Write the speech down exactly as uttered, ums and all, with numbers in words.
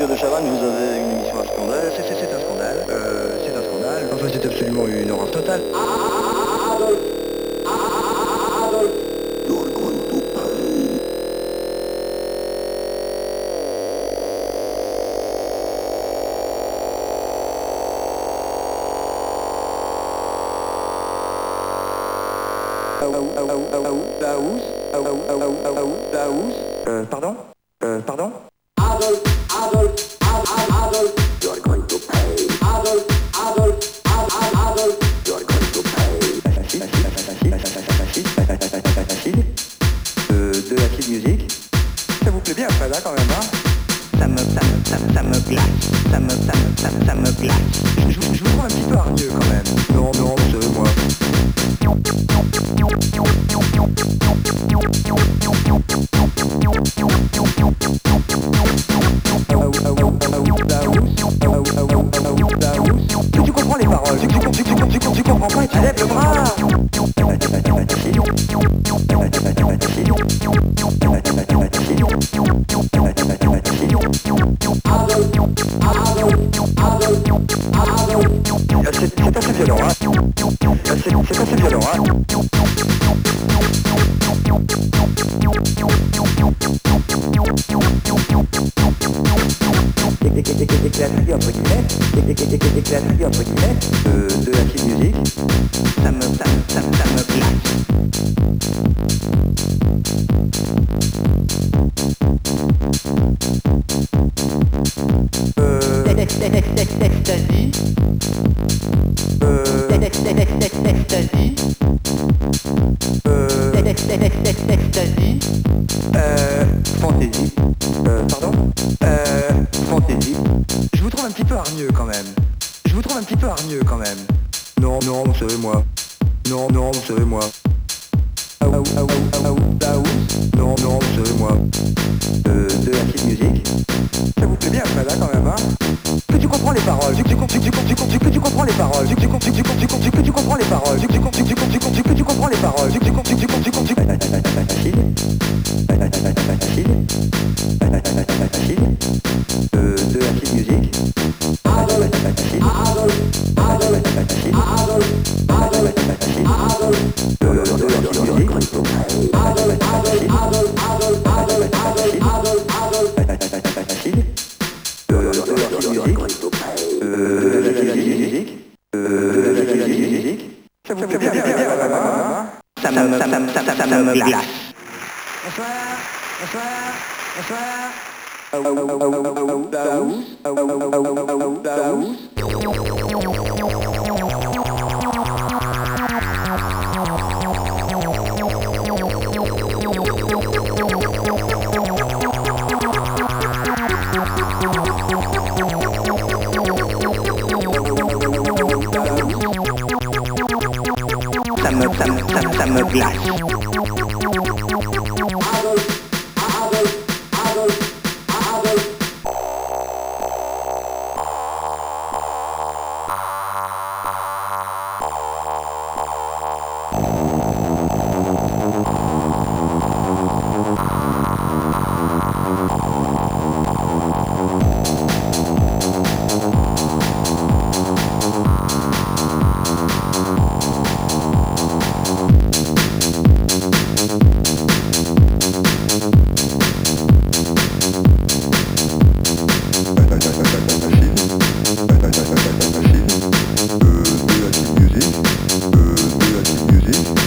Monsieur de Chavannes, vous avez une émission à scandale. C'est, c'est, c'est un scandale. Euh, c'est un scandale. Enfin, c'est absolument une horreur totale. Euh, pardon Euh, pardon Adolf, Adolf, Adolf, you're going to pay. Adolf, Adolf, Adolf, you're going to pay. Facile, facile, facile, facile, facile. Euh, de l'acid musique. Ça vous plaît bien après là quand même, hein? Ça me, ça me, ça me, ça me glace. Ça me, ça me, ça me, ça me glace. Je, je, je vous trouve un petit peu hargneux quand même. Non, non, c'est moi. Tu comprends les paroles, tu, tu, tu, tu, tu, tu comprends pas, tu lèves le bras. C'est, c'est assez violent, hein. C'est, c'est assez violent, hein. Éclaté entre guillemets, éclaté entre guillemets, euh, de la petite musique, ça me, ça me, ça me, ça me glace. Euh, ecstasy, euh, ecstasy, euh, ecstasy, euh, fantaisie, euh, pardon, euh, fantaisie. Je vous trouve un petit peu hargneux quand même. Je vous trouve un petit peu hargneux quand même. Non, non, vous savez moi. Non, non, vous savez moi. Ah, ah, ah, ah, ah, ah, non, non, vous savez moi. Euh, de la petite musique. Ça vous plaît bien après là quand même, hein? Que tu comprends les paroles, que tu, tu, tu, tu, tu, que tu comprends les paroles, que tu, tu, tu, tu, tu, que tu comprends les paroles, que tu, tu, tu, tu, tu, que tu comprends les paroles, que tu, tu, tu, tu, tu, facile, facile, facile, euh, de la petite musique. Adolf, Adolf, Adolf, facile, Adolf, Adolf, facile, de la petite musique. Adolf, Adolf, Adolf, Adolf, Adolf, Adolf, facile. De la musique, euh, de la musique, euh, de la musique. Ça vous plaît bien, bien, bien, bien, ça me, ça me, ça me, ça me glace. Bonsoir, bonsoir, bonsoir. Oh, oh, oh, oh, oh, Daous, oh, oh, oh, oh, oh, Daous. Ça me, ça me, ça me, ça me glace. Music.